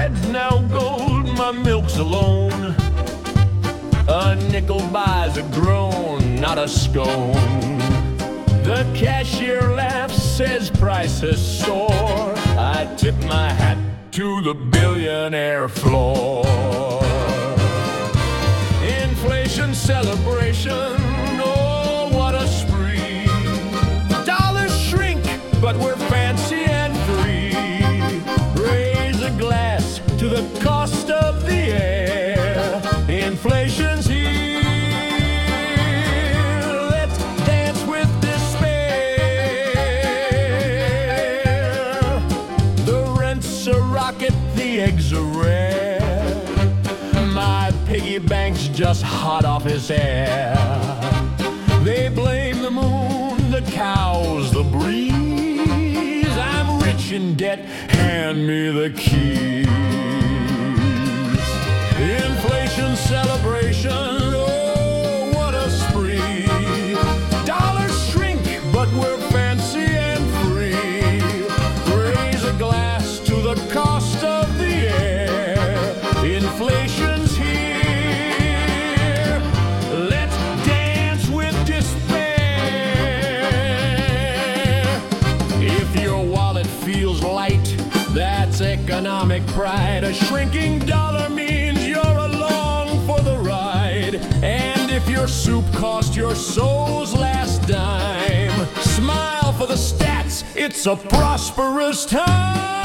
bread's now gold, my milk's alone. A nickel buys a groan, not a scone. The cashier laughs, says prices soar. I tip my hat to the billionaire floor. Inflation celebration, oh, what a spree. Dollars shrink, but we're fancy and free. Raise a glass to the cost of the air. Inflation's here, let's dance with despair. The rent's a rocket, the eggs are rare. My piggy bank's just hot off his hair. They blame the moon, the cows, the breeze. I'm rich in debt, hand me the keys. Inflation celebration, oh, what a spree. Dollars shrink, but we're fancy and free. Raise a glass to the cost of the air. Inflation's here, let's dance with despair. If your wallet feels light, that's economic pride. A shrinking dollar means you're along for the ride. And if your soup cost your soul's last dime, smile for the stats, it's a prosperous time.